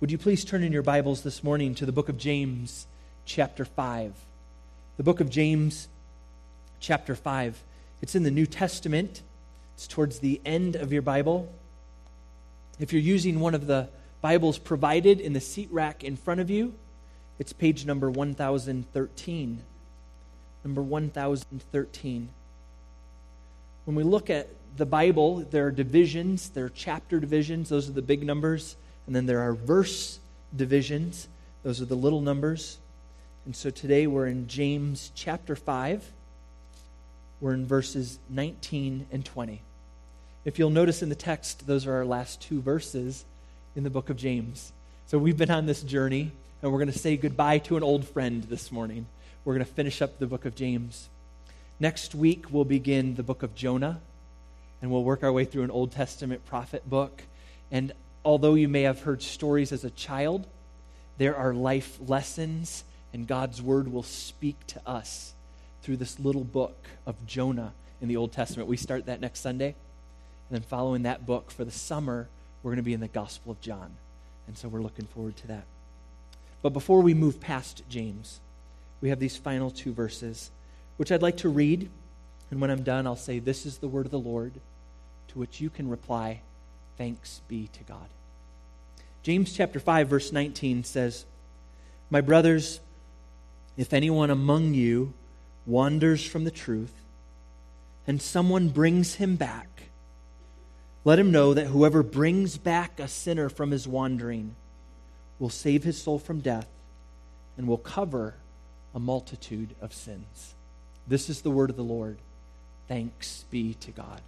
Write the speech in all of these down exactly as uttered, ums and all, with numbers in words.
Would you please turn in your Bibles this morning to the book of James, chapter five. The book of James, chapter five. It's in the New Testament. It's towards the end of your Bible. If you're using one of the Bibles provided in the seat rack in front of you, it's page number one thousand thirteen. Number one thousand thirteen. When we look at the Bible, there are divisions, there are chapter divisions, those are the big numbers, and then there are verse divisions, those are the little numbers. And so today we're in James chapter five. We're in verses nineteen and twenty. If you'll notice in the text, those are our last two verses in the book of James. So we've been on this journey, and we're going to say goodbye to an old friend this morning. We're going to finish up the book of James. Next week, we'll begin the book of Jonah, and we'll work our way through an Old Testament prophet book. And although you may have heard stories as a child, there are life lessons, and God's word will speak to us through this little book of Jonah in the Old Testament. We start that next Sunday. And then following that book for the summer, we're going to be in the Gospel of John. And so we're looking forward to that. But before we move past James, we have these final two verses, which I'd like to read. And when I'm done, I'll say, "This is the word of the Lord," to which you can reply, "Thanks be to God." James chapter five, verse nineteen says, "My brothers, if anyone among you wanders from the truth, and someone brings him back, let him know that whoever brings back a sinner from his wandering will save his soul from death and will cover a multitude of sins." This is the word of the Lord. Thanks be to God.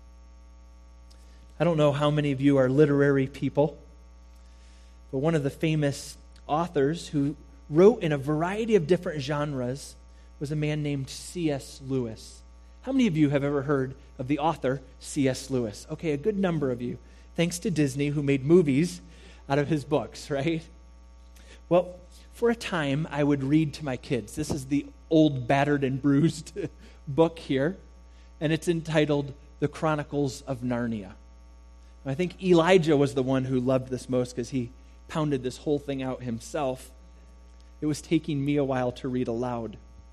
I don't know how many of you are literary people, but one of the famous authors who wrote in a variety of different genres was a man named C S Lewis. How many of you have ever heard of the author C S Lewis? Okay, a good number of you. Thanks to Disney, who made movies out of his books, right? Well, for a time, I would read to my kids. This is the old, battered, and bruised book here, and it's entitled The Chronicles of Narnia. I think Elijah was the one who loved this most because he pounded this whole thing out himself. It was taking me a while to read aloud.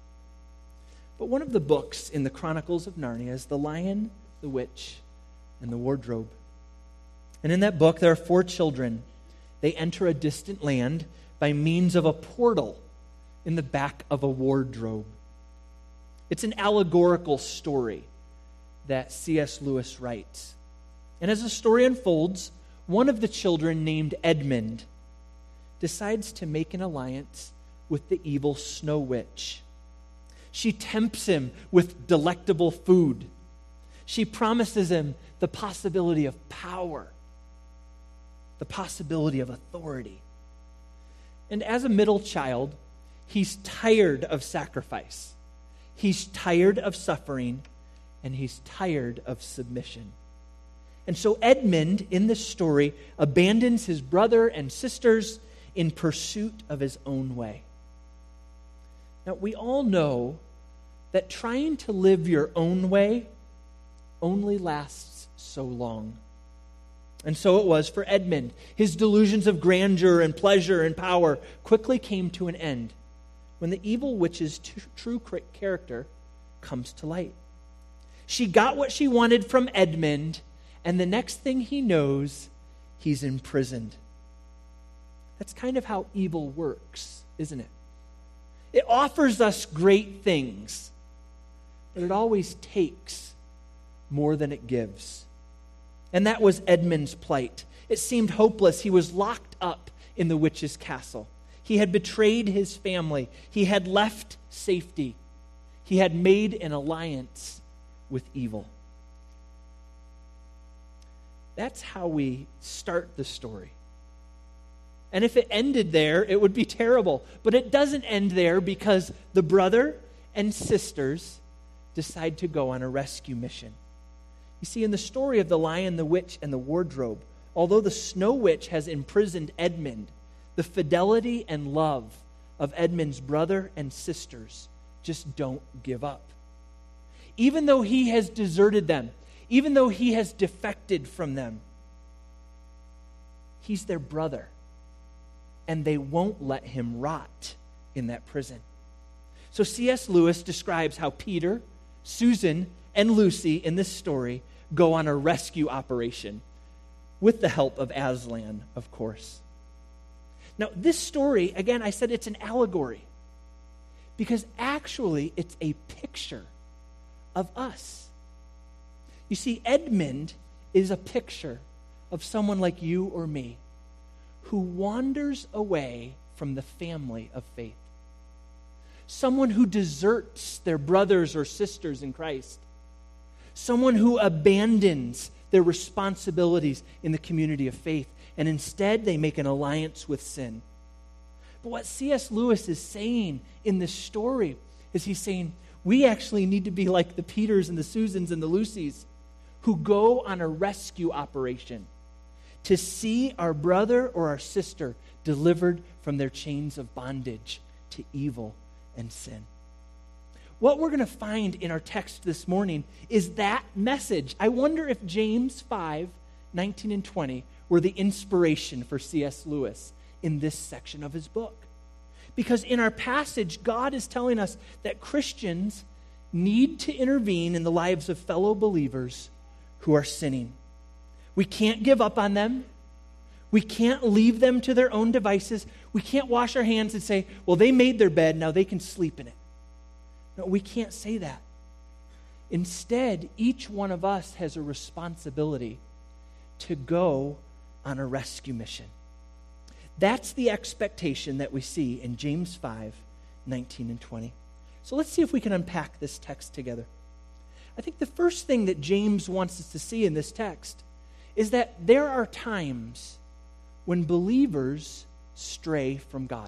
But one of the books in the Chronicles of Narnia is The Lion, the Witch, and the Wardrobe. And in that book, there are four children. They enter a distant land by means of a portal in the back of a wardrobe. It's an allegorical story that C S Lewis writes. And as the story unfolds, one of the children, named Edmund, decides to make an alliance with the evil Snow Witch. She tempts him with delectable food. She promises him the possibility of power, the possibility of authority. And as a middle child, he's tired of sacrifice. He's tired of suffering, and he's tired of submission. And so Edmund, in this story, abandons his brother and sisters in pursuit of his own way. Now, we all know that trying to live your own way only lasts so long. And so it was for Edmund. His delusions of grandeur and pleasure and power quickly came to an end when the evil witch's t- true character comes to light. She got what she wanted from Edmund, and the next thing he knows, he's imprisoned. That's kind of how evil works, isn't it? It offers us great things, but it always takes more than it gives. And that was Edmund's plight. It seemed hopeless. He was locked up in the witch's castle. He had betrayed his family. He had left safety. He had made an alliance with evil. That's how we start the story. And if it ended there, it would be terrible. But it doesn't end there because the brother and sisters decide to go on a rescue mission. You see, in the story of the Lion, the Witch, and the Wardrobe, although the Snow Witch has imprisoned Edmund, the fidelity and love of Edmund's brother and sisters just don't give up. Even though he has deserted them, even though he has defected from them, he's their brother. and they won't let him rot in that prison. So C S Lewis describes how Peter, Susan, and Lucy in this story go on a rescue operation with the help of Aslan, of course. Now, this story, again, I said it's an allegory because actually it's a picture of us. You see, Edmund is a picture of someone like you or me who wanders away from the family of faith. Someone who deserts their brothers or sisters in Christ. Someone who abandons their responsibilities in the community of faith, and instead they make an alliance with sin. But what C S Lewis is saying in this story is he's saying we actually need to be like the Peters and the Susans and the Lucys who go on a rescue operation to see our brother or our sister delivered from their chains of bondage to evil and sin. What we're going to find in our text this morning is that message. I wonder if James five, nineteen and twenty were the inspiration for C S Lewis in this section of his book. Because in our passage, God is telling us that Christians need to intervene in the lives of fellow believers who are sinning. We can't give up on them. We can't leave them to their own devices. We can't wash our hands and say, well, they made their bed, now they can sleep in it. No, we can't say that. Instead, each one of us has a responsibility to go on a rescue mission. That's the expectation that we see in James five, nineteen and twenty. So let's see if we can unpack this text together. I think the first thing that James wants us to see in this text is that there are times when believers stray from God.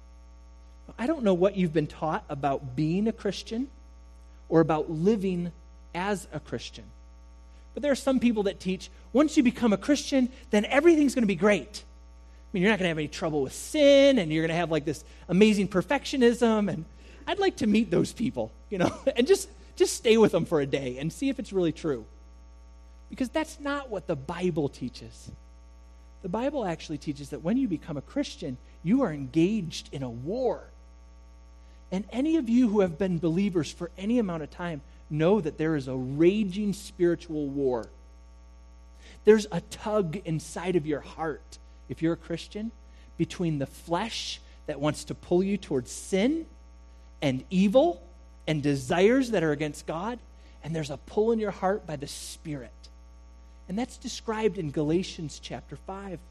I don't know what you've been taught about being a Christian or about living as a Christian. But there are some people that teach, once you become a Christian, then everything's going to be great. I mean, you're not going to have any trouble with sin, and you're going to have like this amazing perfectionism. And I'd like to meet those people, you know, and just, just stay with them for a day and see if it's really true. Because that's not what the Bible teaches. The Bible actually teaches that when you become a Christian, you are engaged in a war. And any of you who have been believers for any amount of time know that there is a raging spiritual war. There's a tug inside of your heart, if you're a Christian, between the flesh that wants to pull you towards sin and evil and desires that are against God, and there's a pull in your heart by the Spirit. And that's described in Galatians chapter five.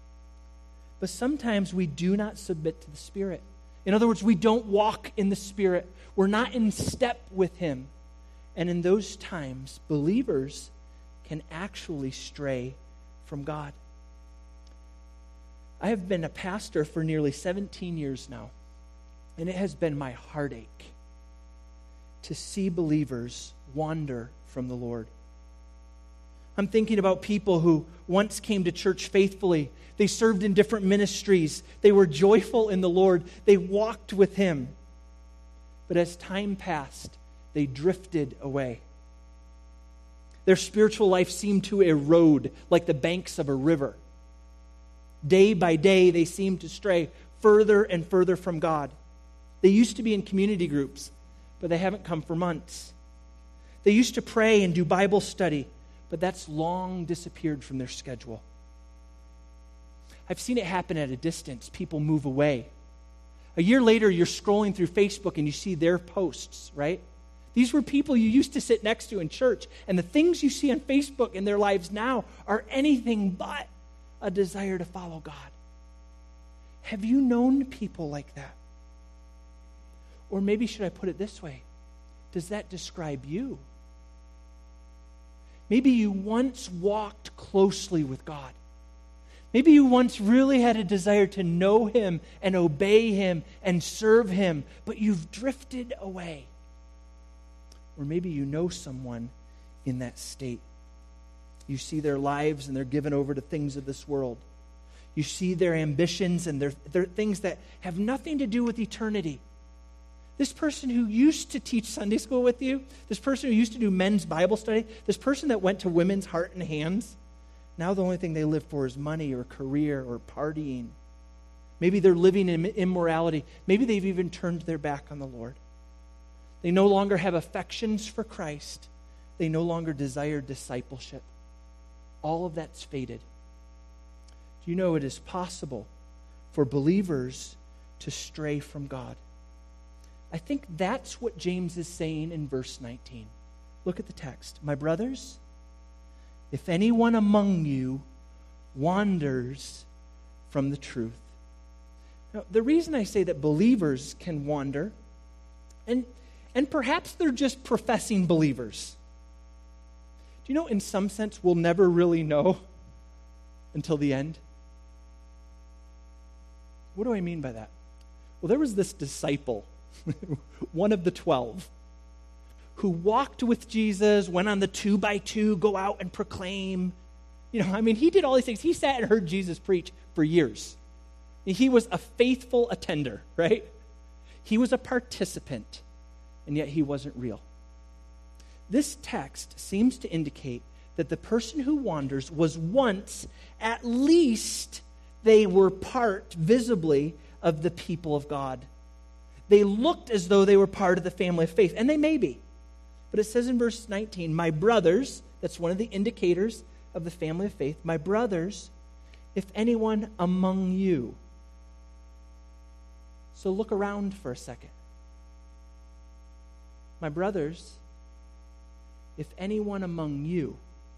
But sometimes we do not submit to the Spirit. In other words, we don't walk in the Spirit. We're not in step with Him. And in those times, believers can actually stray from God. I have been a pastor for nearly seventeen years now, and it has been my heartache to see believers wander from the Lord. I'm thinking about people who once came to church faithfully. They served in different ministries. They were joyful in the Lord. They walked with Him. But as time passed, they drifted away. Their spiritual life seemed to erode like the banks of a river. Day by day, they seemed to stray further and further from God. They used to be in community groups, but they haven't come for months. They used to pray and do Bible study, but that's long disappeared from their schedule. I've seen it happen at a distance. People move away. A year later, you're scrolling through Facebook and you see their posts, right? These were people you used to sit next to in church, and the things you see on Facebook in their lives now are anything but a desire to follow God. Have you known people like that? Or maybe should I put it this way? Does that describe you? Maybe you once walked closely with God. Maybe you once really had a desire to know Him and obey Him and serve Him, but you've drifted away. Or maybe you know someone in that state. You see their lives and they're given over to things of this world. You see their ambitions and their, their things that have nothing to do with eternity. This person who used to teach Sunday school with you, this person who used to do men's Bible study, this person that went to women's Heart and Hands, now the only thing they live for is money or career or partying. Maybe they're living in immorality. Maybe they've even turned their back on the Lord. They no longer have affections for Christ. They no longer desire discipleship. All of that's faded. Do you know it is possible for believers to stray from God? I think that's what James is saying in verse nineteen. Look at the text. My brothers, if anyone among you wanders from the truth. Now, the reason I say that believers can wander, and, and perhaps they're just professing believers. Do you know, in some sense, we'll never really know until the end? What do I mean by that? Well, there was this disciple, one of the twelve, who walked with Jesus, went on the two by two, go out and proclaim. You know, I mean, he did all these things. He sat and heard Jesus preach for years. He was a faithful attender, right? He was a participant, and yet he wasn't real. This text seems to indicate that the person who wanders was once, at least, they were part, visibly, of the people of God. They looked as though they were part of the family of faith, and they may be. But it says in verse nineteen, my brothers, that's one of the indicators of the family of faith, my brothers, if anyone among you. So look around for a second. My brothers, if anyone among you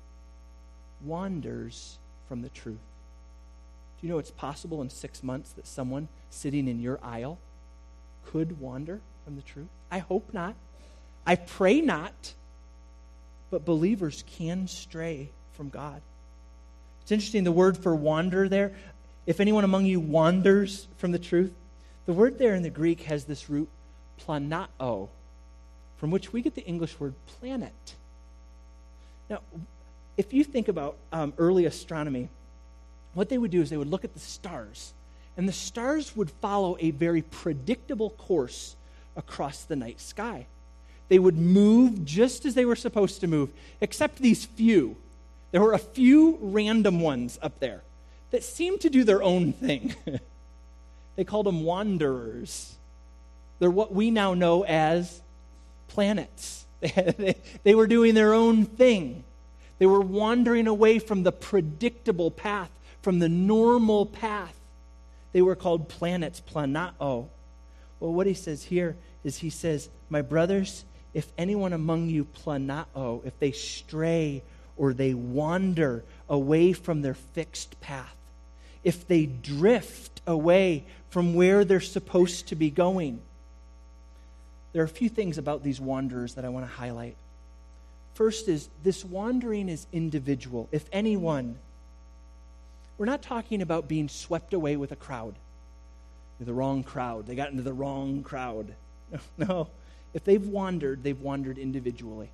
wanders from the truth. Do you know it's possible in six months that someone sitting in your aisle could wander from the truth? I hope not. I pray not. But believers can stray from God. It's interesting, the word for wander there, if anyone among you wanders from the truth, the word there in the Greek has this root, planao, from which we get the English word planet. Now, if you think about um, early astronomy, what they would do is they would look at the stars, and the stars would follow a very predictable course across the night sky. They would move just as they were supposed to move, except these few. There were a few random ones up there that seemed to do their own thing. They called them wanderers. They're what we now know as planets. They, they were doing their own thing. They were wandering away from the predictable path, from the normal path. They were called planets, planao. Well, what he says here is he says, my brothers, if anyone among you planao, if they stray or they wander away from their fixed path, if they drift away from where they're supposed to be going. There are a few things about these wanderers that I want to highlight. First is, this wandering is individual. If anyone, we're not talking about being swept away with a crowd. The wrong crowd. They got into the wrong crowd. No, no. If they've wandered, they've wandered individually.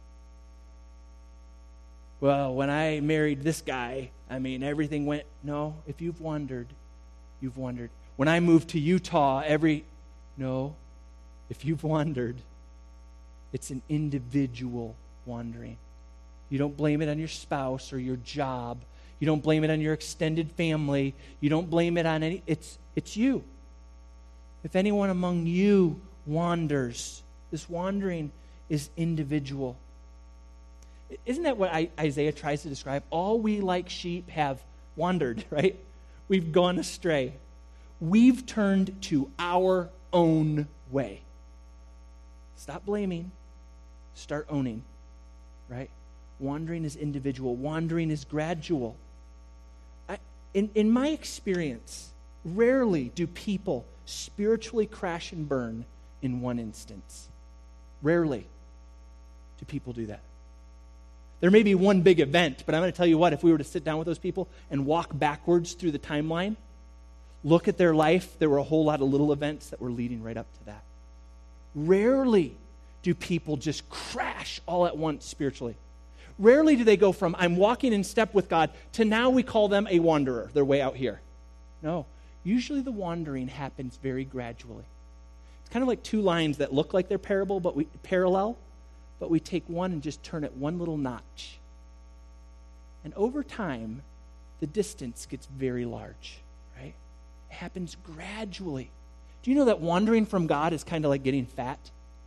Well, when I married this guy, I mean, everything went, no, if you've wandered, you've wandered. When I moved to Utah, every, no, if you've wandered, it's an individual wandering. You don't blame it on your spouse or your job. You don't blame it on your extended family. You don't blame it on any, it's, it's you. If anyone among you wanders, this wandering is individual. Isn't that what Isaiah tries to describe? All we like sheep have wandered, right? We've gone astray. We've turned to our own way. Stop blaming. Start owning, right? Wandering is individual. Wandering is gradual. I, in, in my experience, rarely do people spiritually crash and burn in one instance. Rarely do people do that. There may be one big event, but I'm going to tell you what, if we were to sit down with those people and walk backwards through the timeline, look at their life, there were a whole lot of little events that were leading right up to that. Rarely do people just crash all at once spiritually. Rarely do they go from, I'm walking in step with God, to now we call them a wanderer. They're way out here. No. Usually the wandering happens very gradually. It's kind of like two lines that look like they're parallel, but we, parallel, but we take one and just turn it one little notch. And over time, the distance gets very large, right? happens gradually. Do you know that wandering from God is kind of like getting fat?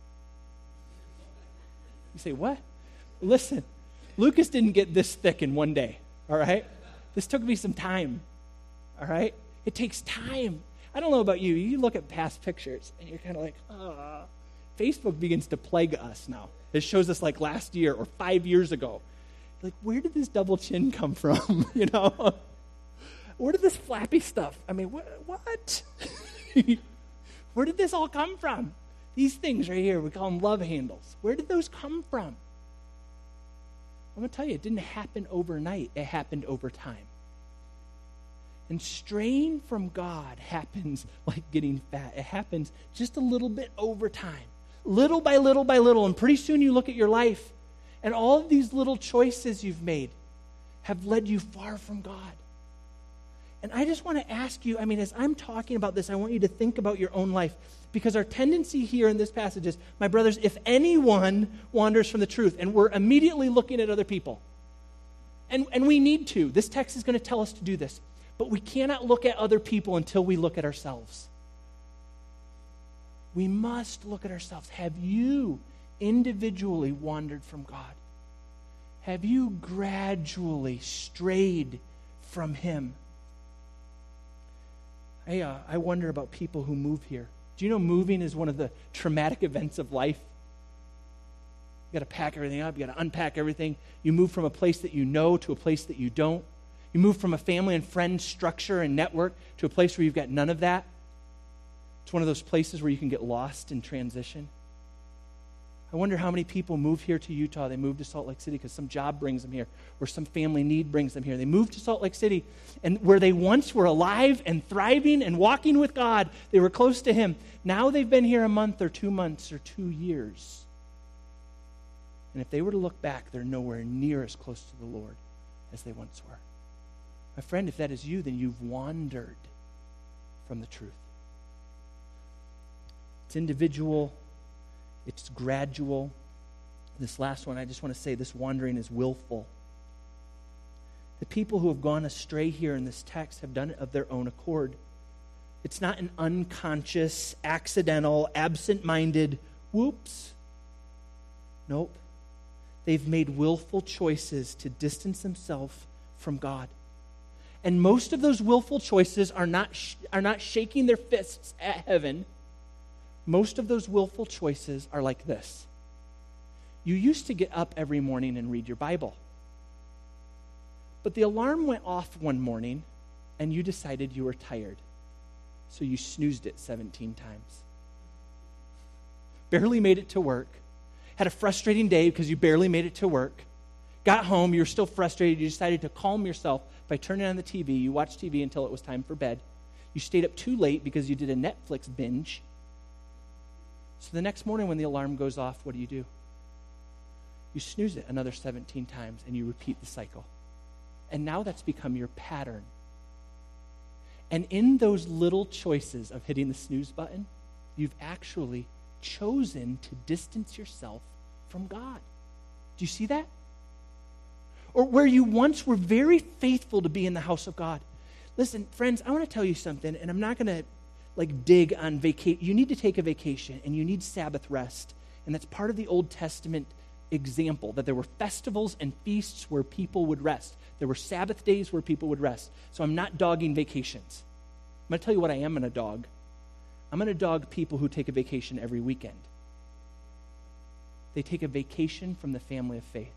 You say, what? Listen, Lucas didn't get this thick in one day, all right? This took me some time, all right? It takes time. I don't know about you. You look at past pictures, and you're kind of like, ah. Facebook begins to plague us now. It shows us like last year or five years ago. Like, where did this double chin come from, you know? Where did this flappy stuff, I mean, what? what? Where did this all come from? These things right here, we call them love handles. Where did those come from? I'm going to tell you, it didn't happen overnight. It happened over time. And straying from God happens like getting fat. It happens just a little bit over time. Little by little by little. And pretty soon you look at your life, and all of these little choices you've made have led you far from God. And I just want to ask you, I mean, as I'm talking about this, I want you to think about your own life. Because our tendency here in this passage is, my brothers, if anyone wanders from the truth, and we're immediately looking at other people. And, and we need to. This text is going to tell us to do this. But we cannot look at other people until we look at ourselves. We must look at ourselves. Have you individually wandered from God? Have you gradually strayed from Him? I, uh, I wonder about people who move here. Do you know moving is one of the traumatic events of life? You got to pack everything up. You got to unpack everything. You move from a place that you know to a place that you don't. You move from a family and friend structure and network to a place where you've got none of that. It's one of those places where you can get lost in transition. I wonder how many people move here to Utah. They move to Salt Lake City because some job brings them here or some family need brings them here. They move to Salt Lake City, and where they once were alive and thriving and walking with God, they were close to Him. Now they've been here a month or two months or two years. And if they were to look back, they're nowhere near as close to the Lord as they once were. My friend, if that is you, then you've wandered from the truth. It's individual. It's gradual. This last one, I just want to say this wandering is willful. The people who have gone astray here in this text have done it of their own accord. It's not an unconscious, accidental, absent-minded, whoops. Nope. They've made willful choices to distance themselves from God. And most of those willful choices are not sh- are not shaking their fists at heaven. Most of those willful choices are like this. You used to get up every morning and read your Bible. But the alarm went off one morning, and you decided you were tired. So you snoozed it seventeen times. Barely made it to work. Had a frustrating day because you barely made it to work. Got home, you were still frustrated. You decided to calm yourself by turning on the T V. You watched T V until it was time for bed. You stayed up too late because you did a Netflix binge. So the next morning when the alarm goes off, what do you do? You snooze it another seventeen times, and you repeat the cycle. And now that's become your pattern. And in those little choices of hitting the snooze button, you've actually chosen to distance yourself from God. Do you see that? Or where you once were very faithful to be in the house of God. Listen, friends, I want to tell you something, and I'm not going to like dig on vacation. You need to take a vacation, and you need Sabbath rest. And that's part of the Old Testament example, that there were festivals and feasts where people would rest. There were Sabbath days where people would rest. So I'm not dogging vacations. I'm going to tell you what I am going to dog. I'm going to dog people who take a vacation every weekend. They take a vacation from the family of faith.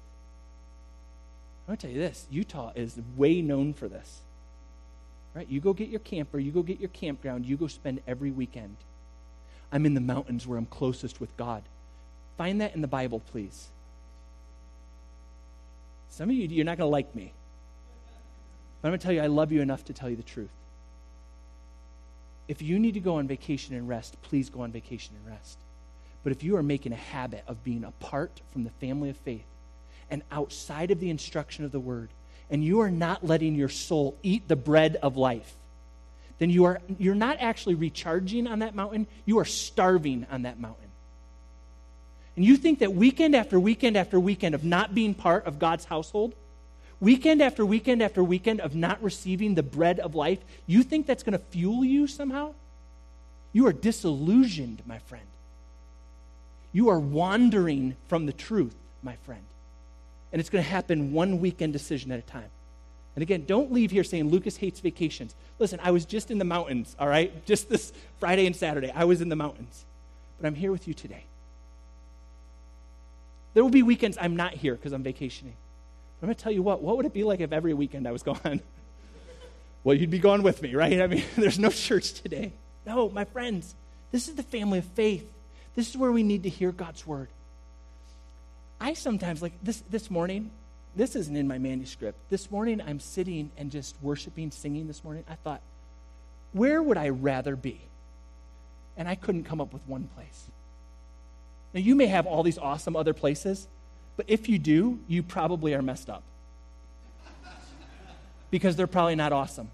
I'm going to tell you this. Utah is way known for this. Right? You go get your camper, you go get your campground, you go spend every weekend. I'm in the mountains where I'm closest with God. Find that in the Bible, please. Some of you, you're not going to like me. But I'm going to tell you, I love you enough to tell you the truth. If you need to go on vacation and rest, please go on vacation and rest. But if you are making a habit of being apart from the family of faith and outside of the instruction of the Word, and you are not letting your soul eat the bread of life, then you are, you're not actually recharging on that mountain, you are starving on that mountain. And you think that weekend after weekend after weekend of not being part of God's household weekend after weekend after weekend of not receiving the bread of life, you think that's going to fuel you somehow? You are disillusioned, my friend. You are wandering from the truth, my friend. And it's going to happen one weekend decision at a time. And again, don't leave here saying Lucas hates vacations. Listen, I was just in the mountains, all right? Just this Friday and Saturday, I was in the mountains. But I'm here with you today. There will be weekends I'm not here because I'm vacationing. But I'm going to tell you what, what would it be like if every weekend I was gone? Well, you'd be going with me, right? I mean, there's no church today. No, my friends, this is the family of faith. This is where we need to hear God's word. I sometimes, like this this morning, this isn't in my manuscript. This morning, I'm sitting and just worshiping, singing this morning. I thought, where would I rather be? And I couldn't come up with one place. Now, you may have all these awesome other places, but if you do, you probably are messed up. Because they're probably not awesome.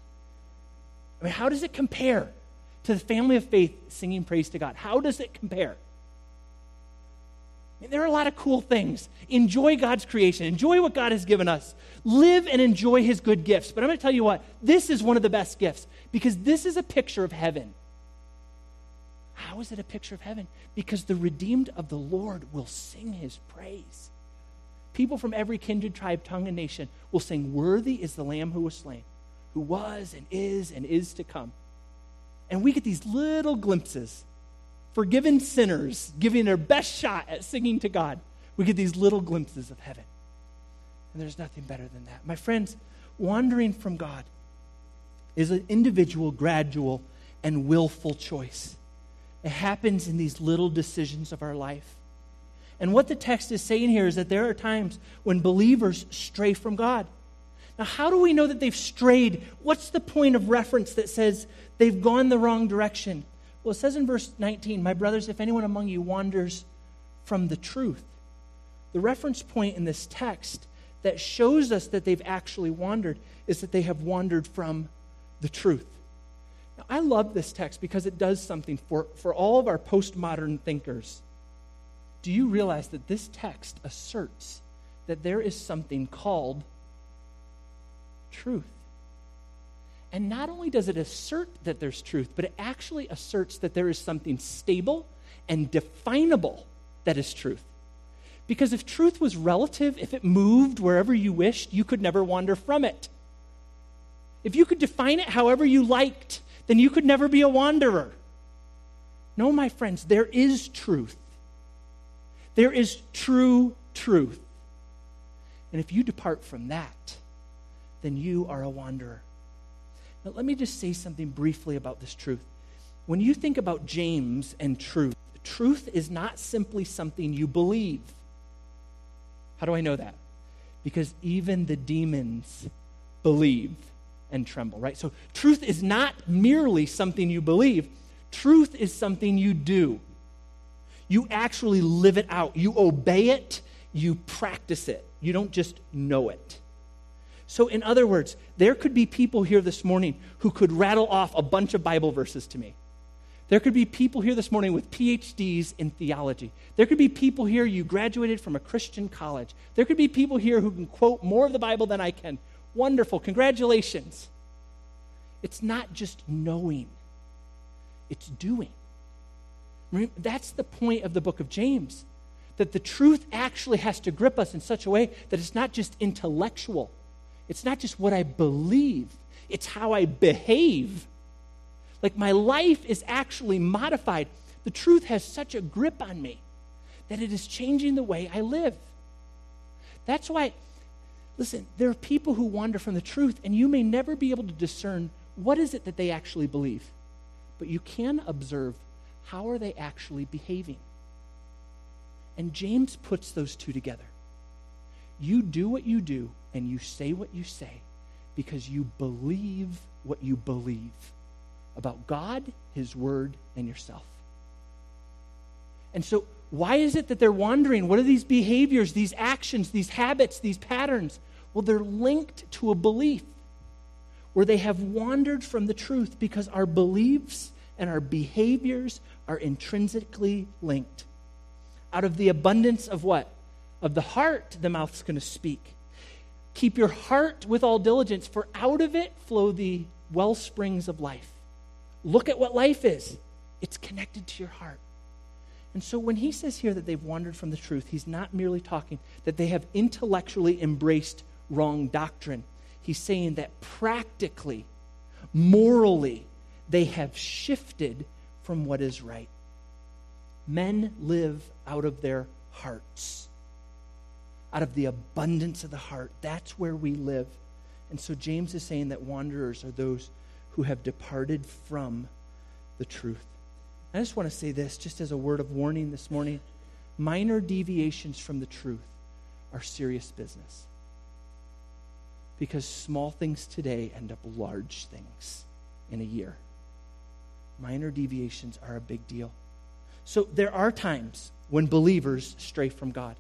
I mean, how does it compare to the family of faith singing praise to God? How does it compare? I mean, there are a lot of cool things. Enjoy God's creation. Enjoy what God has given us. Live and enjoy his good gifts. But I'm going to tell you what, this is one of the best gifts because this is a picture of heaven. How is it a picture of heaven? Because the redeemed of the Lord will sing his praise. People from every kindred, tribe, tongue, and nation will sing, "Worthy is the Lamb who was slain, who was and is and is to come." And we get these little glimpses. Forgiven sinners giving their best shot at singing to God. We get these little glimpses of heaven. And there's nothing better than that. My friends, wandering from God is an individual, gradual, and willful choice. It happens in these little decisions of our life. And what the text is saying here is that there are times when believers stray from God. Now, how do we know that they've strayed? What's the point of reference that says they've gone the wrong direction? Well, it says in verse nineteen, "My brothers, if anyone among you wanders from the truth." The reference point in this text that shows us that they've actually wandered is that they have wandered from the truth. Now, I love this text because it does something for, for all of our postmodern thinkers. Do you realize that this text asserts that there is something called truth? And not only does it assert that there's truth, but it actually asserts that there is something stable and definable that is truth. Because if truth was relative, if it moved wherever you wished, you could never wander from it. If you could define it however you liked, then you could never be a wanderer. No, my friends, there is truth. There is true truth. And if you depart from that, then you are a wanderer. Now, let me just say something briefly about this truth. When you think about James and truth, truth is not simply something you believe. How do I know that? Because even the demons believe and tremble, right? So truth is not merely something you believe. Truth is something you do. You actually live it out. You obey it. You practice it. You don't just know it. So in other words, there could be people here this morning who could rattle off a bunch of Bible verses to me. There could be people here this morning with P H Ds in theology. There could be people here, you graduated from a Christian college. There could be people here who can quote more of the Bible than I can. Wonderful. Congratulations. It's not just knowing. It's doing. That's the point of the book of James. That the truth actually has to grip us in such a way that it's not just intellectual. It's not just what I believe. It's how I behave. Like my life is actually modified. The truth has such a grip on me that it is changing the way I live. That's why, listen, there are people who wander from the truth, and you may never be able to discern what is it that they actually believe. But you can observe how are they actually behaving. And James puts those two together. You do what you do, and you say what you say because you believe what you believe about God, his word, and yourself. And so why is it that they're wandering? What are these behaviors, these actions, these habits, these patterns? Well, they're linked to a belief where they have wandered from the truth because our beliefs and our behaviors are intrinsically linked. Out of the abundance of what? Of the heart, the mouth's going to speak. Keep your heart with all diligence, for out of it flow the well springs of life. Look at what life is. It's connected to your heart. And so when he says here that they've wandered from the truth, he's not merely talking that they have intellectually embraced wrong doctrine. He's saying that practically, morally, they have shifted from what is right. Men live out of their hearts. Out of the abundance of the heart. That's where we live. And so James is saying that wanderers are those who have departed from the truth. I just want to say this, just as a word of warning this morning. Minor deviations from the truth are serious business. Because small things today end up large things in a year. Minor deviations are a big deal. So there are times when believers stray from God.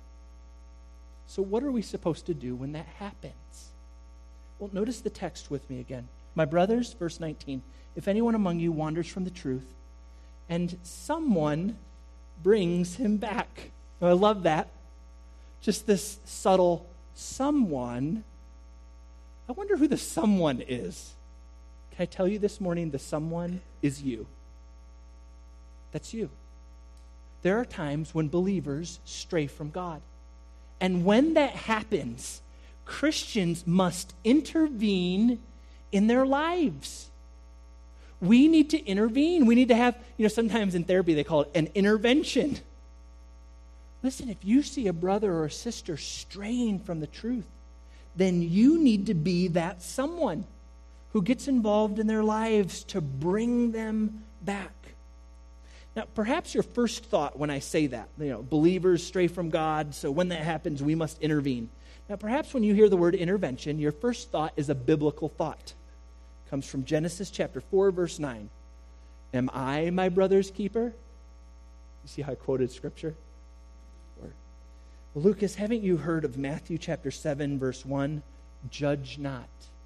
So what are we supposed to do when that happens? Well, notice the text with me again. My brothers, verse nineteen, if anyone among you wanders from the truth, and someone brings him back. Oh, I love that. Just this subtle someone. I wonder who the someone is. Can I tell you this morning, the someone is you. That's you. There are times when believers stray from God. And when that happens, Christians must intervene in their lives. We need to intervene. We need to have, you know, sometimes in therapy they call it an intervention. Listen, if you see a brother or a sister straying from the truth, then you need to be that someone who gets involved in their lives to bring them back. Now, perhaps your first thought when I say that, you know, believers stray from God, so when that happens, we must intervene. Now, perhaps when you hear the word intervention, your first thought is a biblical thought. It comes from Genesis chapter four, verse nine. Am I my brother's keeper? You see how I quoted scripture? Or, well, Lucas, haven't you heard of Matthew chapter seven, verse one? Judge not.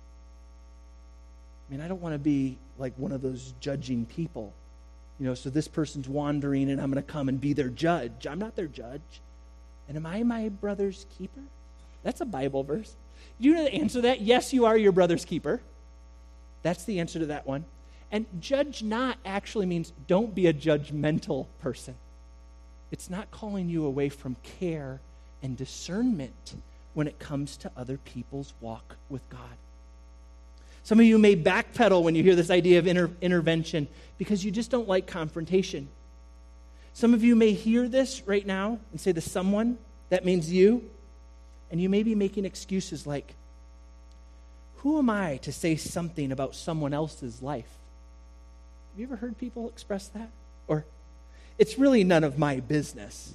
I mean, I don't want to be like one of those judging people. You know, so this person's wandering and I'm going to come and be their judge. I'm not their judge. And am I my brother's keeper? That's a Bible verse. Do you know the answer to that? Yes, you are your brother's keeper. That's the answer to that one. And judge not actually means don't be a judgmental person. It's not calling you away from care and discernment when it comes to other people's walk with God. Some of you may backpedal when you hear this idea of inter- intervention because you just don't like confrontation. Some of you may hear this right now and say to someone, that means you, and you may be making excuses like, who am I to say something about someone else's life? Have you ever heard people express that? Or, it's really none of my business.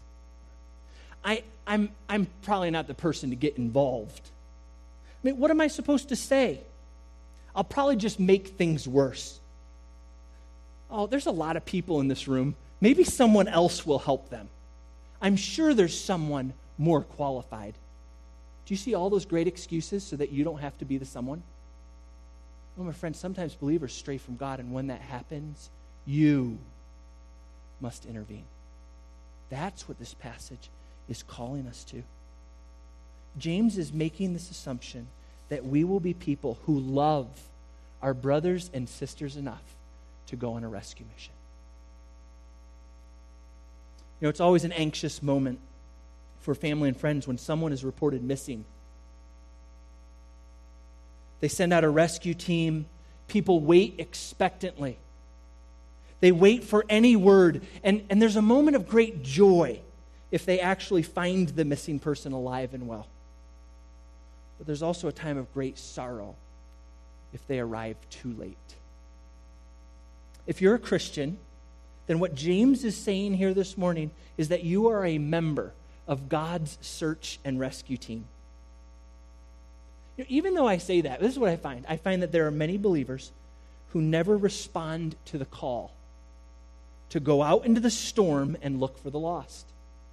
I, I'm, I'm probably not the person to get involved. I mean, what am I supposed to say? I'll probably just make things worse. Oh, there's a lot of people in this room. Maybe someone else will help them. I'm sure there's someone more qualified. Do you see all those great excuses so that you don't have to be the someone? Well, my friends, sometimes believers stray from God, and when that happens, you must intervene. That's what this passage is calling us to. James is making this assumption that we will be people who love our brothers and sisters enough to go on a rescue mission. You know, it's always an anxious moment for family and friends when someone is reported missing. They send out a rescue team. People wait expectantly. They wait for any word. And, and there's a moment of great joy if they actually find the missing person alive and well. But there's also a time of great sorrow if they arrive too late. If you're a Christian, then what James is saying here this morning is that you are a member of God's search and rescue team. You know, even though I say that, this is what I find. I find that there are many believers who never respond to the call to go out into the storm and look for the lost.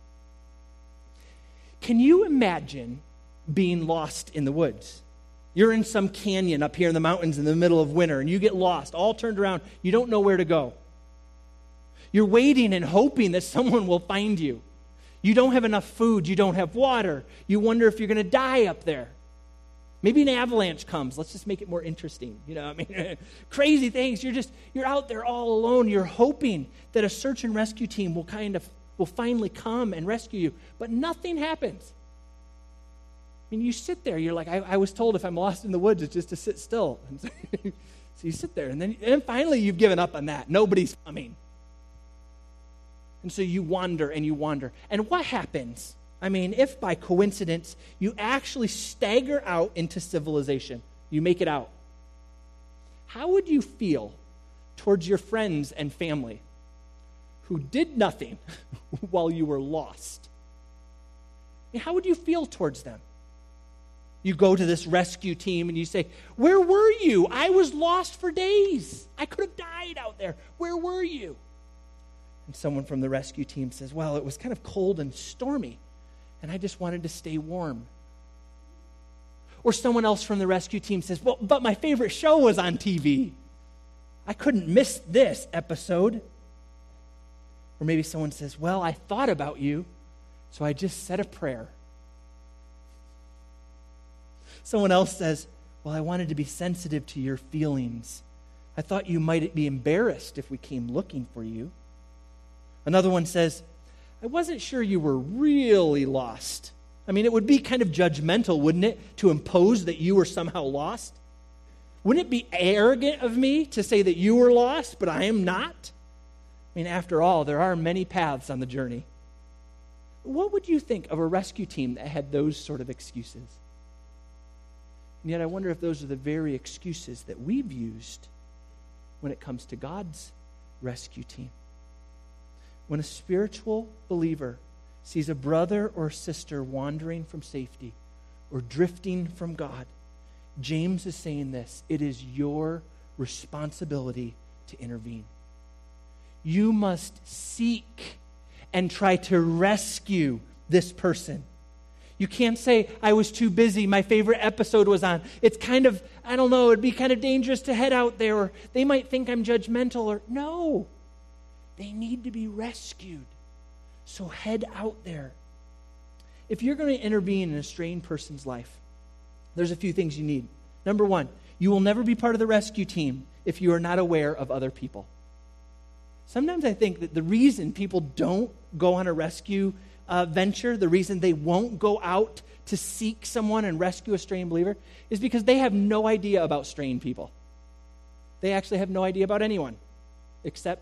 Can you imagine being lost in the woods? You're in some canyon up here in the mountains in the middle of winter, and you get lost, all turned around. You don't know where to go. You're waiting and hoping that someone will find you. You don't have enough food. You don't have water. You wonder if you're going to die up there. Maybe an avalanche comes. Let's just make it more interesting. You know, I mean, crazy things. You're just, you're out there all alone. You're hoping that a search and rescue team will kind of, will finally come and rescue you. But nothing happens. I mean, you sit there. You're like, I, I was told if I'm lost in the woods, it's just to sit still. So, so you sit there. And then and finally you've given up on that. Nobody's coming. And so you wander and you wander. And what happens? I mean, if by coincidence you actually stagger out into civilization, you make it out, how would you feel towards your friends and family who did nothing while you were lost? I mean, how would you feel towards them? You go to this rescue team and you say, where were you? I was lost for days. I could have died out there. Where were you? And someone from the rescue team says, well, it was kind of cold and stormy, and I just wanted to stay warm. Or someone else from the rescue team says, well, but my favorite show was on T V. I couldn't miss this episode. Or maybe someone says, well, I thought about you, so I just said a prayer. Someone else says, well, I wanted to be sensitive to your feelings. I thought you might be embarrassed if we came looking for you. Another one says, I wasn't sure you were really lost. I mean, it would be kind of judgmental, wouldn't it, to impose that you were somehow lost? Wouldn't it be arrogant of me to say that you were lost, but I am not? I mean, after all, there are many paths on the journey. What would you think of a rescue team that had those sort of excuses? And yet I wonder if those are the very excuses that we've used when it comes to God's rescue team. When a spiritual believer sees a brother or sister wandering from safety or drifting from God, James is saying this: it is your responsibility to intervene. You must seek and try to rescue this person. You can't say, I was too busy, my favorite episode was on. It's kind of, I don't know, it'd be kind of dangerous to head out there, or they might think I'm judgmental, or no. They need to be rescued. So head out there. If you're going to intervene in a straying person's life, there's a few things you need. Number one, you will never be part of the rescue team if you are not aware of other people. Sometimes I think that the reason people don't go on a rescue uh, venture, the reason they won't go out to seek someone and rescue a straying believer, is because they have no idea about straying people. They actually have no idea about anyone except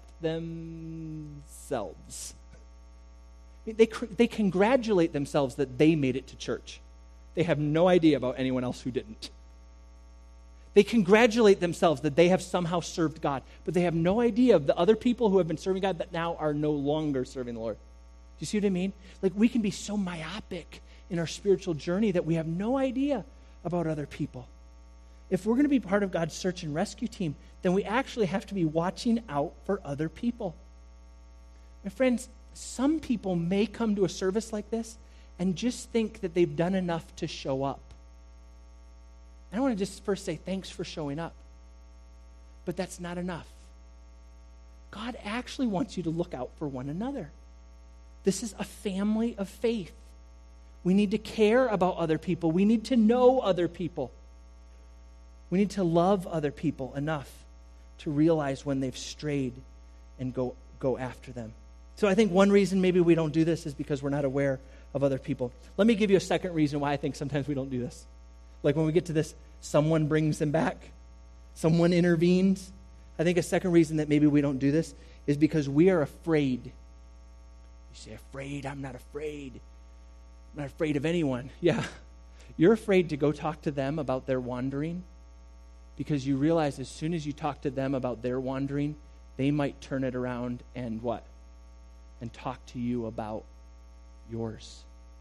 themselves. They, they congratulate themselves that they made it to church. They have no idea about anyone else who didn't. They congratulate themselves that they have somehow served God, but they have no idea of the other people who have been serving God that now are no longer serving the Lord. Do you see what I mean? Like, we can be so myopic in our spiritual journey that we have no idea about other people. If we're going to be part of God's search and rescue team, then we actually have to be watching out for other people. My friends, some people may come to a service like this and just think that they've done enough to show up. I want to just first say thanks for showing up. But that's not enough. God actually wants you to look out for one another. This is a family of faith. We need to care about other people. We need to know other people. We need to love other people enough to realize when they've strayed and go, go after them. So I think one reason maybe we don't do this is because we're not aware of other people. Let me give you a second reason why I think sometimes we don't do this. Like when we get to this, someone brings them back, someone intervenes. I think a second reason that maybe we don't do this is because we are afraid. You say, afraid? I'm not afraid. I'm not afraid of anyone. Yeah, you're afraid to go talk to them about their wandering because you realize as soon as you talk to them about their wandering, they might turn it around and what? And talk to you about yours.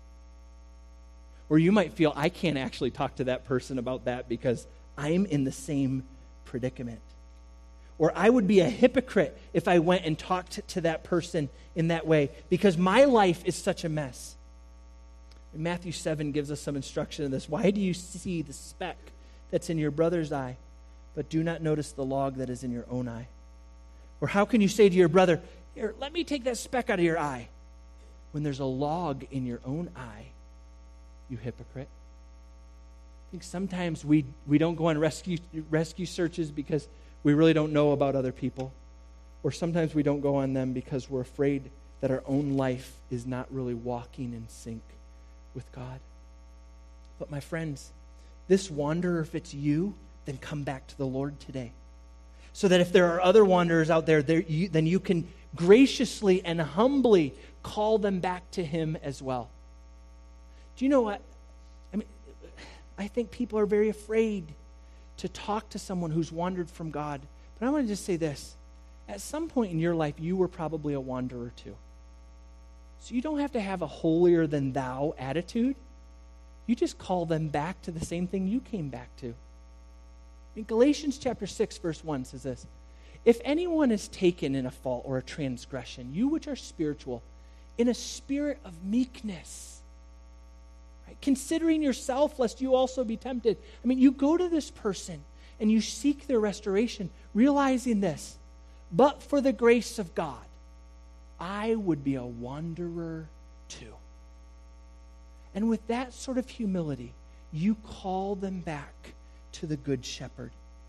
Or you might feel, I can't actually talk to that person about that because I'm in the same predicament. Or I would be a hypocrite if I went and talked to that person in that way because my life is such a mess. And Matthew seven gives us some instruction in this. Why do you see the speck that's in your brother's eye, but do not notice the log that is in your own eye? Or how can you say to your brother, here, let me take that speck out of your eye, when there's a log in your own eye, you hypocrite? I think sometimes we, we don't go on rescue rescue searches because we really don't know about other people. Or sometimes we don't go on them because we're afraid that our own life is not really walking in sync with God. But my friends, this wanderer, if it's you, then come back to the Lord today. So that if there are other wanderers out there, there you, then you can graciously and humbly call them back to Him as well. Do you know what? I mean, I think people are very afraid to talk to someone who's wandered from God. But I want to just say this. At some point in your life, you were probably a wanderer too. So you don't have to have a holier-than-thou attitude. You just call them back to the same thing you came back to. In Galatians chapter six, verse one says this, if anyone is taken in a fault or a transgression, you which are spiritual, in a spirit of meekness, right? Considering yourself, lest you also be tempted. I mean, you go to this person and you seek their restoration, realizing this, but for the grace of God, I would be a wanderer too. And with that sort of humility, you call them back to the Good Shepherd.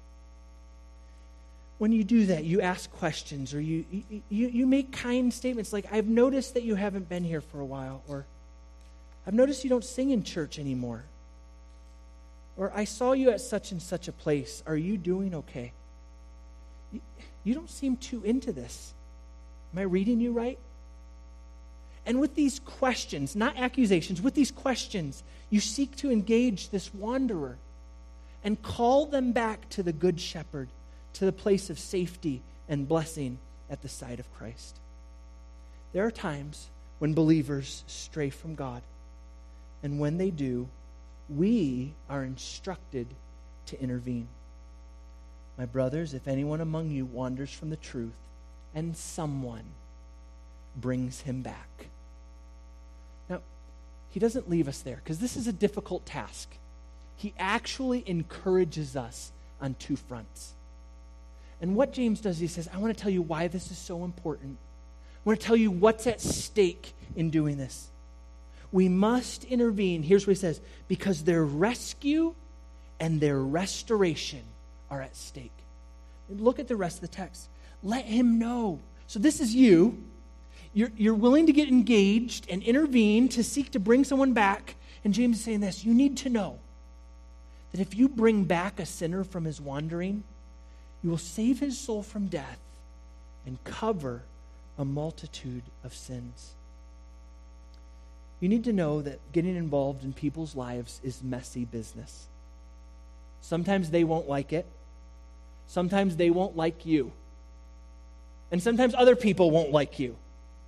When you do that, you ask questions or you, you, you make kind statements like, I've noticed that you haven't been here for a while, or I've noticed you don't sing in church anymore, or I saw you at such and such a place. Are you doing okay? You, you don't seem too into this. Am I reading you right? And with these questions, not accusations, with these questions, you seek to engage this wanderer and call them back to the Good Shepherd, to the place of safety and blessing at the side of Christ. There are times when believers stray from God, and when they do, we are instructed to intervene. My brothers, if anyone among you wanders from the truth, and someone brings him back. Now, he doesn't leave us there, because this is a difficult task. He actually encourages us on two fronts. And what James does, he says, I want to tell you why this is so important. I want to tell you what's at stake in doing this. We must intervene, here's what he says, because their rescue and their restoration are at stake. And look at the rest of the text. Let him know. So this is you. You're, you're willing to get engaged and intervene to seek to bring someone back. And James is saying this, you need to know that if you bring back a sinner from his wandering, you will save his soul from death and cover a multitude of sins. You need to know that getting involved in people's lives is messy business. Sometimes they won't like it. Sometimes they won't like you. And sometimes other people won't like you.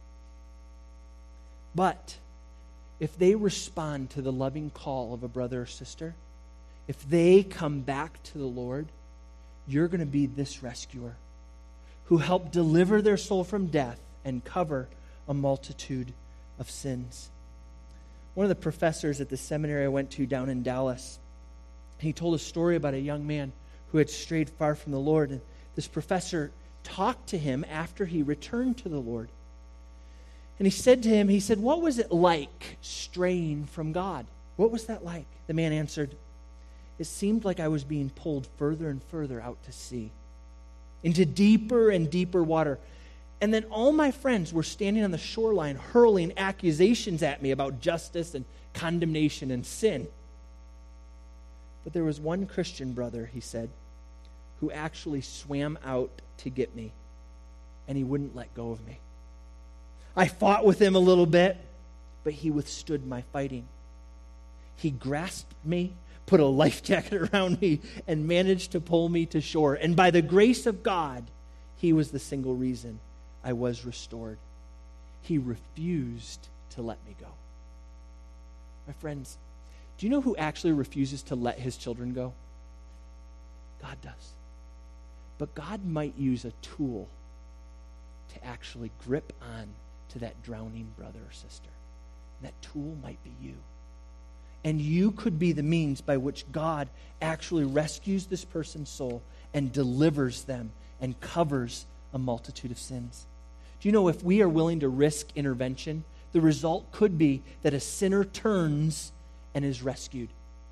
But if they respond to the loving call of a brother or sister, if they come back to the Lord, you're going to be this rescuer who helped deliver their soul from death and cover a multitude of sins. One of the professors at the seminary I went to down in Dallas, he told a story about a young man who had strayed far from the Lord. And this professor talked to him after he returned to the Lord. And he said to him, he said, what was it like straying from God? What was that like? The man answered, it seemed like I was being pulled further and further out to sea, into deeper and deeper water. And then all my friends were standing on the shoreline hurling accusations at me about justice and condemnation and sin. But there was one Christian brother, he said, who actually swam out to get me, and he wouldn't let go of me. I fought with him a little bit, but he withstood my fighting. He grasped me, put a life jacket around me, and managed to pull me to shore. And by the grace of God, he was the single reason I was restored. He refused to let me go. My friends, do you know who actually refuses to let his children go? God does. But God might use a tool to actually grip on to that drowning brother or sister. And that tool might be you. And you could be the means by which God actually rescues this person's soul and delivers them and covers a multitude of sins. Do you know if we are willing to risk intervention, the result could be that a sinner turns and is rescued.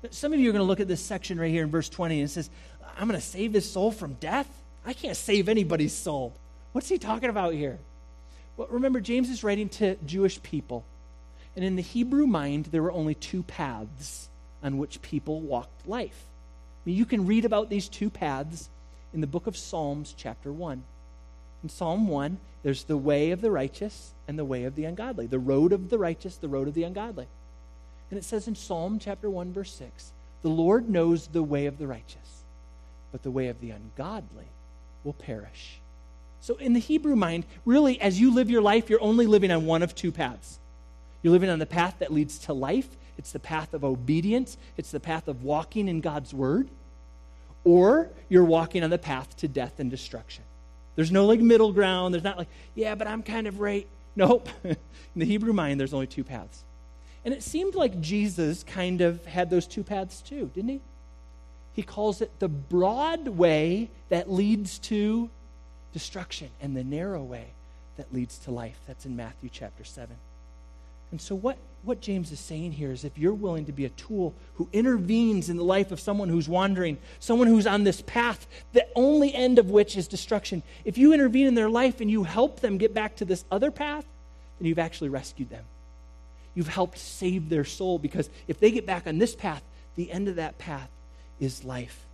Some of you are going to look at this section right here in verse twenty and it says, I'm going to save his soul from death? I can't save anybody's soul. What's he talking about here? Well, remember, James is writing to Jewish people. And in the Hebrew mind, there were only two paths on which people walked life. I mean, you can read about these two paths in the book of Psalms, chapter one. In Psalm one, there's the way of the righteous and the way of the ungodly. The road of the righteous, the road of the ungodly. And it says in Psalm chapter one, verse six, the Lord knows the way of the righteous, but the way of the ungodly will perish. So in the Hebrew mind, really, as you live your life, you're only living on one of two paths. You're living on the path that leads to life. It's the path of obedience. It's the path of walking in God's word. Or you're walking on the path to death and destruction. There's no like middle ground. There's not like, yeah, but I'm kind of right. Nope. In the Hebrew mind, there's only two paths. And it seemed like Jesus kind of had those two paths too, didn't he? He calls it the broad way that leads to destruction and the narrow way that leads to life. That's in Matthew chapter seven. And so what, what James is saying here is if you're willing to be a tool who intervenes in the life of someone who's wandering, someone who's on this path, the only end of which is destruction, if you intervene in their life and you help them get back to this other path, then you've actually rescued them. You've helped save their soul, because if they get back on this path, the end of that path is life.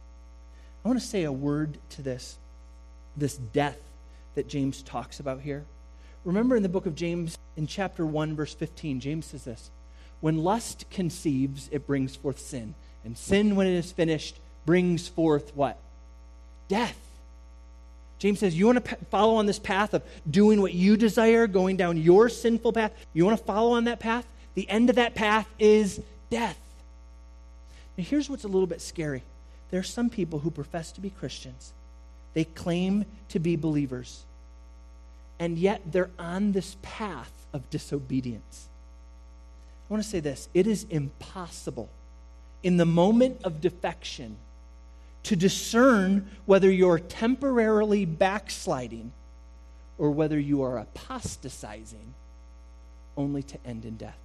I want to say a word to this, this death that James talks about here. Remember in the book of James, in chapter one, verse fifteen, James says this, when lust conceives, it brings forth sin. And sin, when it is finished, brings forth what? Death. James says, you want to follow on this path of doing what you desire, going down your sinful path? You want to follow on that path? The end of that path is death. Now here's what's a little bit scary. There are some people who profess to be Christians. They claim to be believers. And yet they're on this path of disobedience. I want to say this. It is impossible in the moment of defection to discern whether you're temporarily backsliding or whether you are apostatizing, only to end in death.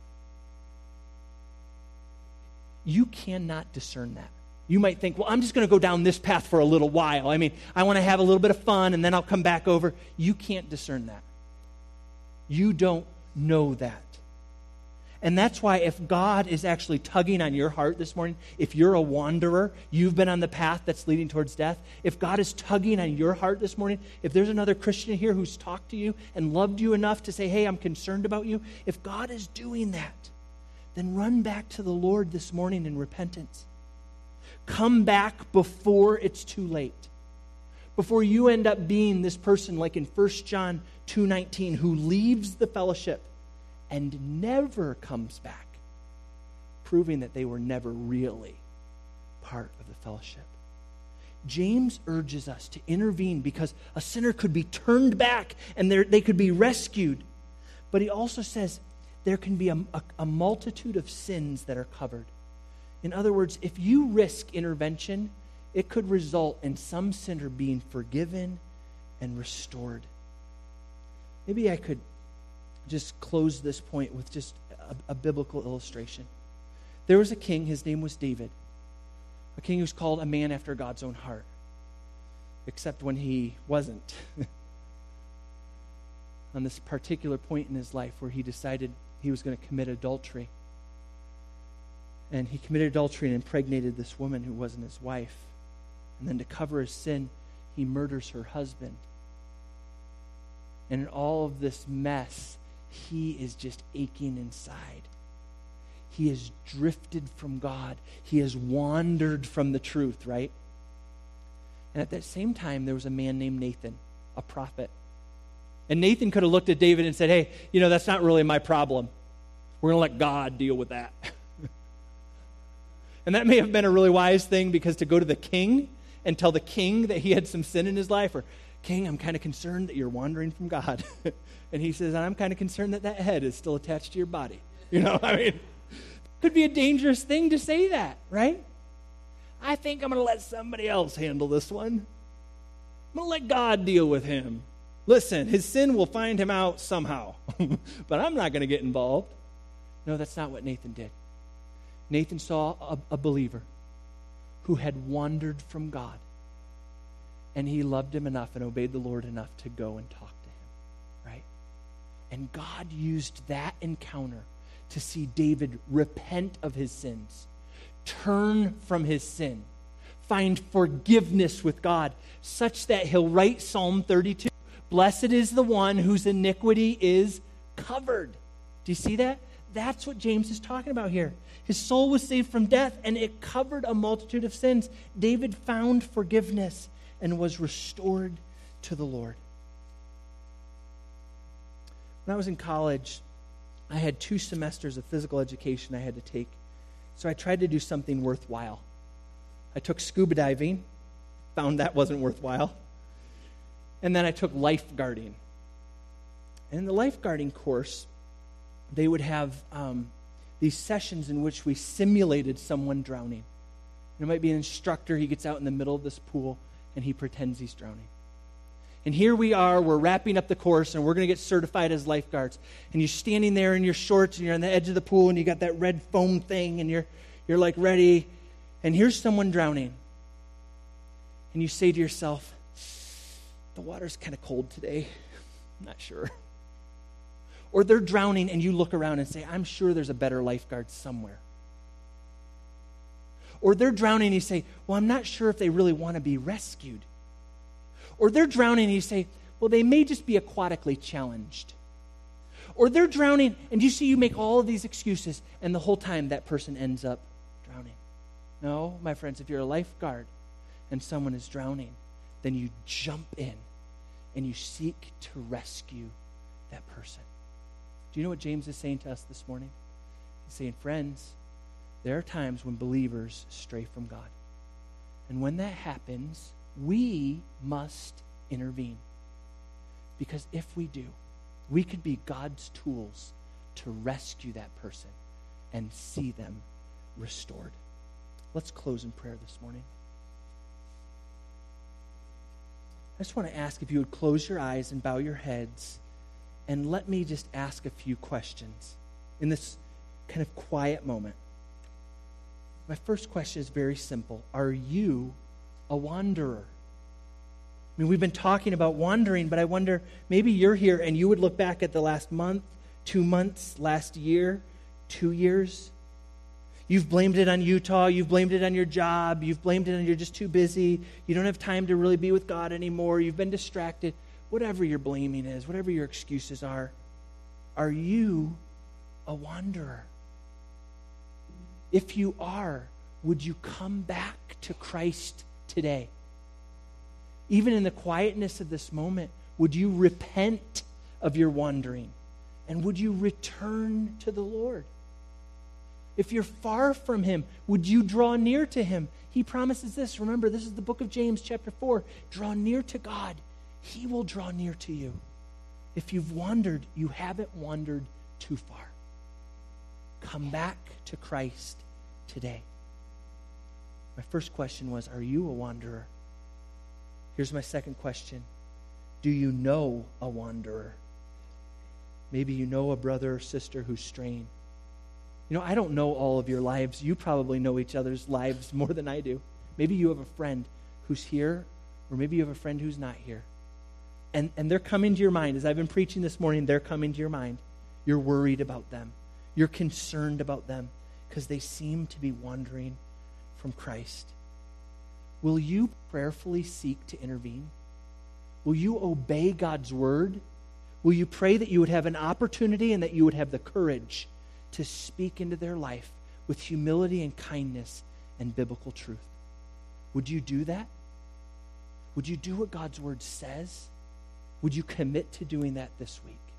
You cannot discern that. You might think, well, I'm just going to go down this path for a little while. I mean, I want to have a little bit of fun, and then I'll come back over. You can't discern that. You don't know that. And that's why if God is actually tugging on your heart this morning, if you're a wanderer, you've been on the path that's leading towards death, if God is tugging on your heart this morning, if there's another Christian here who's talked to you and loved you enough to say, hey, I'm concerned about you, if God is doing that, then run back to the Lord this morning in repentance. Come back before it's too late. Before you end up being this person like in First John two nineteen who leaves the fellowship and never comes back, proving that they were never really part of the fellowship. James urges us to intervene because a sinner could be turned back and they could be rescued. But he also says there can be a, a, a multitude of sins that are covered. In other words, if you risk intervention, it could result in some sinner being forgiven and restored. Maybe I could just close this point with just a, a biblical illustration. There was a king, his name was David, a king who's called a man after God's own heart, except when he wasn't. On this particular point in his life where he decided he was going to commit adultery. And he committed adultery and impregnated this woman who wasn't his wife. And then to cover his sin, he murders her husband. And in all of this mess, he is just aching inside. He has drifted from God. He has wandered from the truth, right? And at that same time, there was a man named Nathan, a prophet. And Nathan could have looked at David and said, hey, you know, that's not really my problem. We're going to let God deal with that. And that may have been a really wise thing, because to go to the king and tell the king that he had some sin in his life, or, king, I'm kind of concerned that you're wandering from God. And he says, I'm kind of concerned that that head is still attached to your body. You know, I mean, it could be a dangerous thing to say that, right? I think I'm going to let somebody else handle this one. I'm going to let God deal with him. Listen, his sin will find him out somehow. But I'm not going to get involved. No, that's not what Nathan did. Nathan saw a, a believer who had wandered from God, and he loved him enough and obeyed the Lord enough to go and talk to him, right? And God used that encounter to see David repent of his sins, turn from his sin, find forgiveness with God, such that he'll write Psalm thirty-two. Blessed is the one whose iniquity is covered. Do you see that? That's what James is talking about here. His soul was saved from death, and it covered a multitude of sins. David found forgiveness and was restored to the Lord. When I was in college, I had two semesters of physical education I had to take. So I tried to do something worthwhile. I took scuba diving, found that wasn't worthwhile. And then I took lifeguarding. And in the lifeguarding course, they would have um, these sessions in which we simulated someone drowning. There might be an instructor, he gets out in the middle of this pool, and he pretends he's drowning. And here we are, we're wrapping up the course, and we're going to get certified as lifeguards. And you're standing there in your shorts, and you're on the edge of the pool, and you got that red foam thing, and you're you're like ready. And here's someone drowning. And you say to yourself, the water's kind of cold today. I'm not sure. Or they're drowning, and you look around and say, I'm sure there's a better lifeguard somewhere. Or they're drowning, and you say, well, I'm not sure if they really want to be rescued. Or they're drowning, and you say, well, they may just be aquatically challenged. Or they're drowning, and you see you make all of these excuses, and the whole time that person ends up drowning. No, my friends, if you're a lifeguard and someone is drowning, then you jump in and you seek to rescue that person. Do you know what James is saying to us this morning? He's saying, friends, there are times when believers stray from God. And when that happens, we must intervene. Because if we do, we could be God's tools to rescue that person and see them restored. Let's close in prayer this morning. I just want to ask if you would close your eyes and bow your heads, and let me just ask a few questions in this kind of quiet moment. My first question is very simple. Are you a wanderer? I mean, we've been talking about wandering, but I wonder, maybe you're here and you would look back at the last month, two months, last year, two years. You've blamed it on Utah. You've blamed it on your job. You've blamed it on you're just too busy. You don't have time to really be with God anymore. You've been distracted. Whatever your blaming is, whatever your excuses are, are you a wanderer? If you are, would you come back to Christ today? Even in the quietness of this moment, would you repent of your wandering? And would you return to the Lord? If you're far from Him, would you draw near to Him? He promises this. Remember, this is the book of James, chapter four. Draw near to God. He will draw near to you. If you've wandered, you haven't wandered too far. Come back to Christ today. My first question was, are you a wanderer? Here's my second question. Do you know a wanderer? Maybe you know a brother or sister who's straying. You know, I don't know all of your lives. You probably know each other's lives more than I do. Maybe you have a friend who's here, or maybe you have a friend who's not here. And, and they're coming to your mind. As I've been preaching this morning, they're coming to your mind. You're worried about them. You're concerned about them because they seem to be wandering from Christ. Will you prayerfully seek to intervene? Will you obey God's word? Will you pray that you would have an opportunity and that you would have the courage to speak into their life with humility and kindness and biblical truth? Would you do that? Would you do what God's word says? Would you commit to doing that this week?